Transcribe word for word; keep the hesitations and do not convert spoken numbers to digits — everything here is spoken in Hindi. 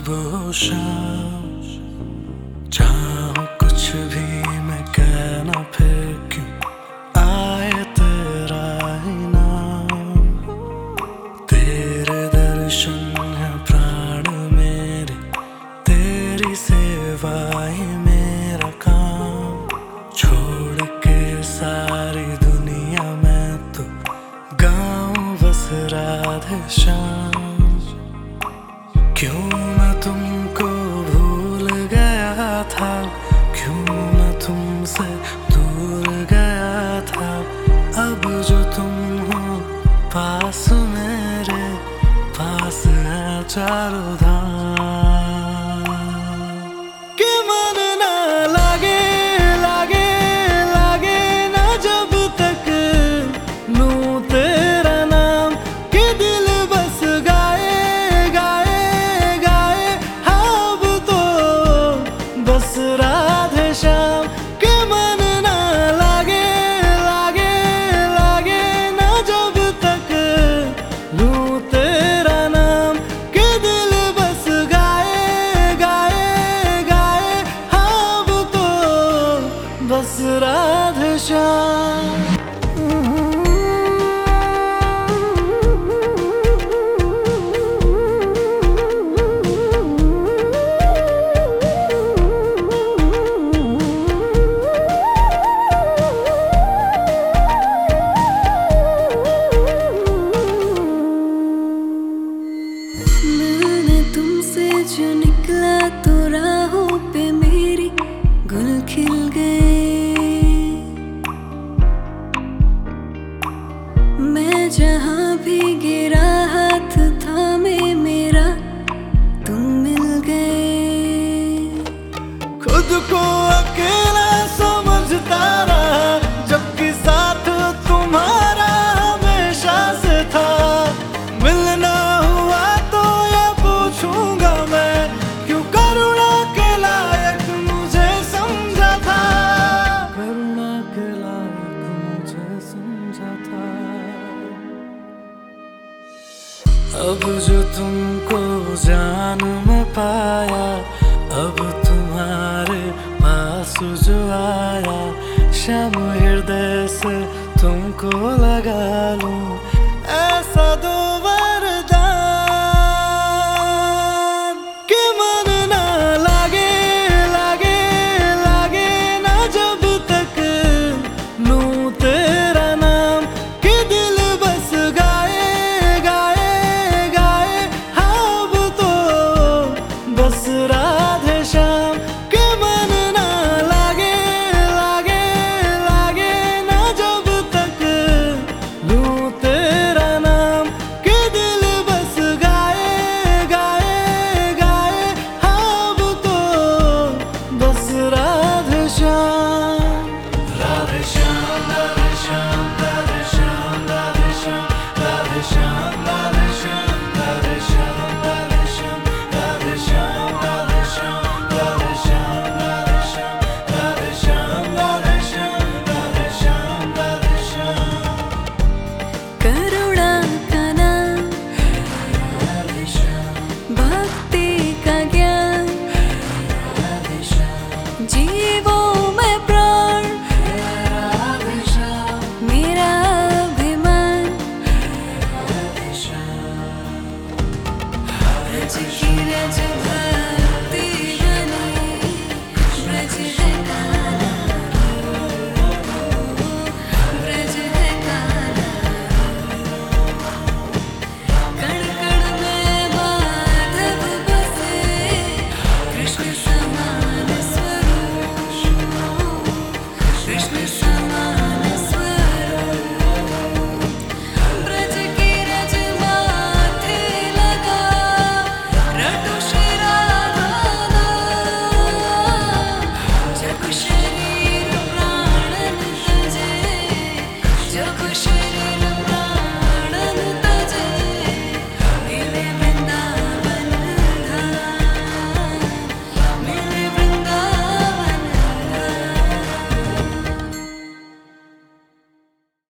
सुबह शाम चाहूं कुछ भी मैं कहना, फिर क्यों आए तेरा ही नाम। तेरे दर्शन है प्राण मेरे, तेरी सेवा ही मेरा काम। छोड़ के सारी दुनिया में तो गाऊं बस राधे श्याम। क्यों मैं तुमको भूल गया था, क्यों मैं तुमसे दूर गया था। अब जो तुम हो पास मेरे, पास है चारों धाम। कि मन ना लागे लागे लागे ना जब तक लूं तेरा नाम। कि दिल बस गाए गाए गाए हाँ अब तो बस राधे श्याम। कि मन ना लागे लागे लागे ना जब तक लूं तेरा नाम। कि दिल बस गाए गाए गाए हाँ अब तो बस राधे श्याम। मिलने तुमसे जो निकला तो राहों पे मेरी गुल खिल गए। मैं जहाँ भी गिरा हाथ थामे मेरा तुम मिल गए। खुद को अकेला समझता रहा, जबकि साथ तुम्हारा हमेशा से था। मिलना हुआ तो ये पूछूंगा मैं, क्यों करुणा के लायक मुझे समझा था। करुणा के लायक मुझे समझा था। अब जो तुमको जान में पाया,